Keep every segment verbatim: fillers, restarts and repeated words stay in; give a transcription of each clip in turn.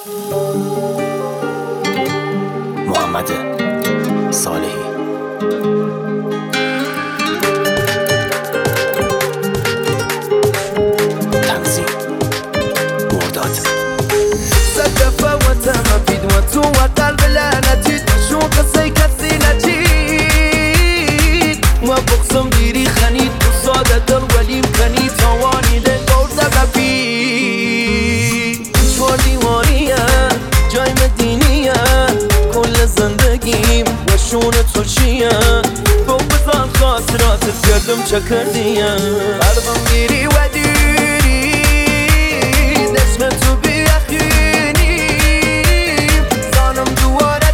محمد صالحی. تنظیم مرداد. صدف وتم فيدوة وقلب لا نجد شو قصي كسي نجيد ما بقسم ديري خنيد قصادة الولي مكني تواني للدور زغفي شوار ديوانية جاي مدينية كل زندگیم و شون ترشیه تو بزن خاطراتت کردم چه کردیم قلبم میری و دیری دشم تو بیخینیم زانم دوارت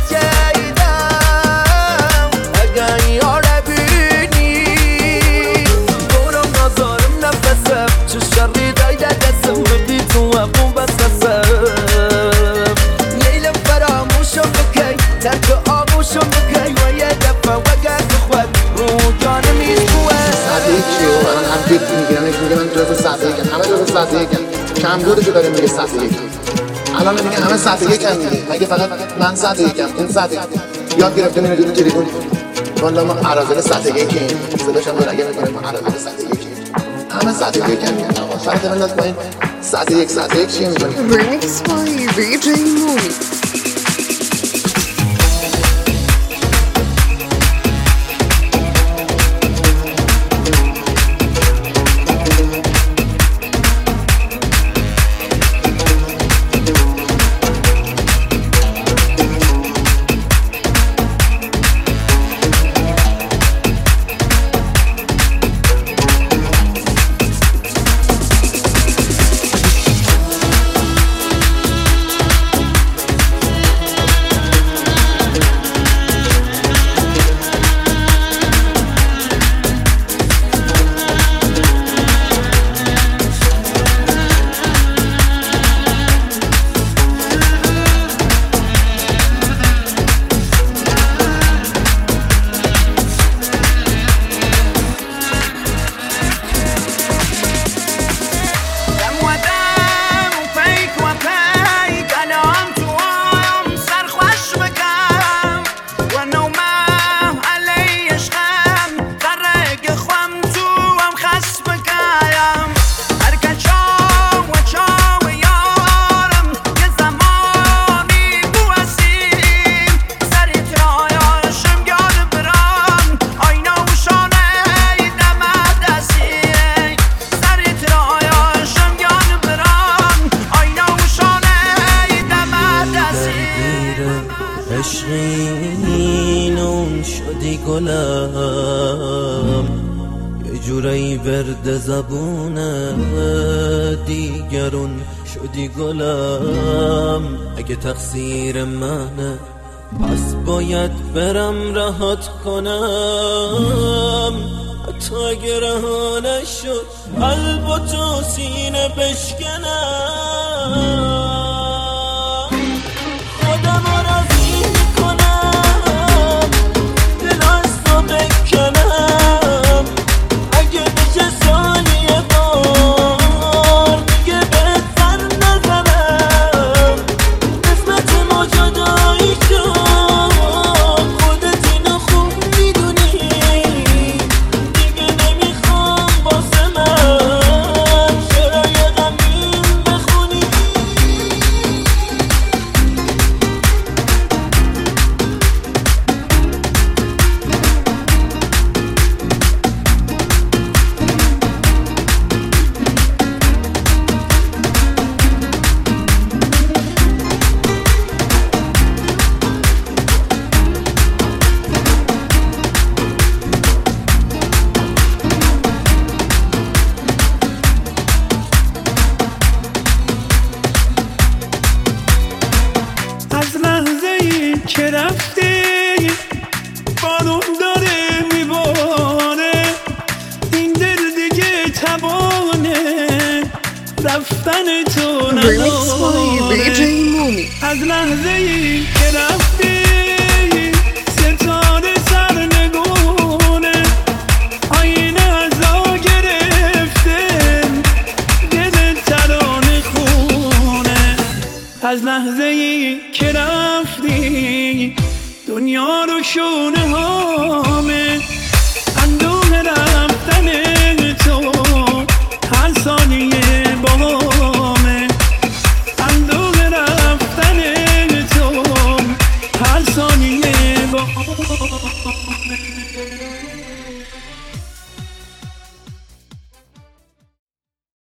کهیدم اگه یاره بینی برم نظارم نفسم چه شری دایده دستم ببی تو اقوم بس قسم لیلم فراموشم بکی ترک آغوشم بکی و یه دفعه وگر بخواد رو جانم ایش بوه صدیق چیه و من هم دیک میگیرنش میگه من جز صدیقم همه جز صدیقم کم دورشو داره میگه صدیقم الان میگه همه صدیقم میگه مگه فقط من صدیقم این صدیق یاد گرفته میره جلو تلفن والا ما عراضل صدیقیم صداش هم درگه میکنه ما عراضل صدیقیم همه صدیقم میگه آقا شرط من از باین صدیق صدیق چیه میکنی Remix by V J Momi. عشقینون شدی گلم یه جورایی ورد زبونه دیگرون شدی گلم اگه تقصیر منه پس باید برم رهات کنم حتی اگه رها نشد قلب و تو سینه بشکنم که رفتی بارون داره میباره این دل دیگه تبانه رفتن تو نداره از لحظه ای که رفتی ستاره سرنگونه آینه ازا گرفته دل ترانه خونه از لحظه ای که رفتی دنیا رو شونه هامه اندوه رفتن تو هر ثانیه باهامه اندوه رفتن تو هر ثانیه باهامه